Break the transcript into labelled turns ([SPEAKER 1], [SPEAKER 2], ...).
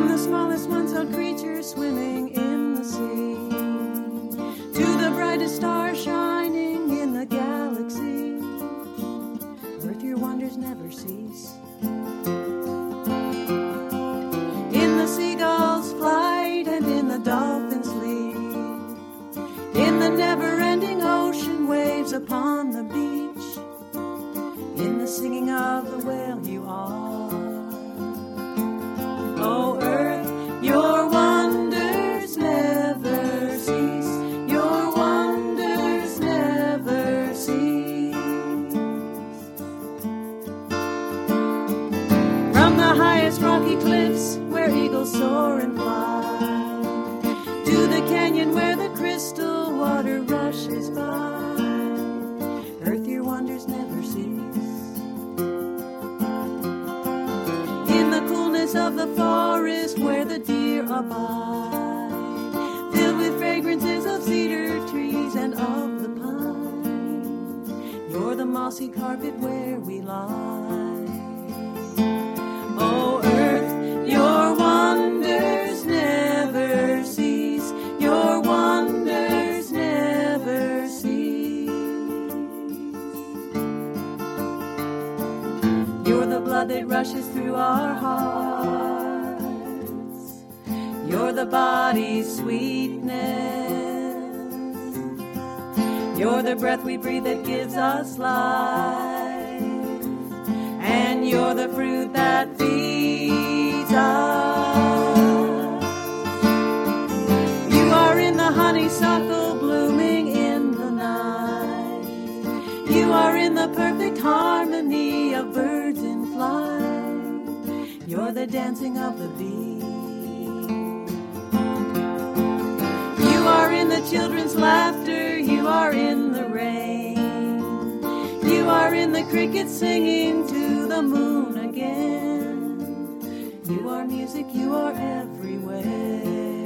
[SPEAKER 1] From the smallest one-celled creature swimming in the sea to the brightest star shining in the galaxy, Earth, your wonders never cease. In the seagull's flight and in the dolphin's sleep, in the never-ending ocean waves upon the beach, in the singing of the whale you are. Oh, Earth, your wonders never cease. Your wonders never cease. From the highest rocky cliffs where eagles soar and fly, to the canyon where the crystal water rushes by, Earth, your wonders never cease. Of the forest where the deer abide, filled with fragrances of cedar trees and of the pine, you're the mossy carpet where we lie. Oh, Earth, your wonders never cease. Your wonders never cease. You're the blood that rushes through our hearts. You're the body's sweetness. You're the breath we breathe that gives us life. And you're the fruit that feeds us. You are in the honeysuckle blooming in the night. You are in the perfect harmony of birds in flight. You're the dancing of the bee. You are in the children's laughter. You are in the rain. You are in the crickets singing to the moon again. You are music. You are everywhere.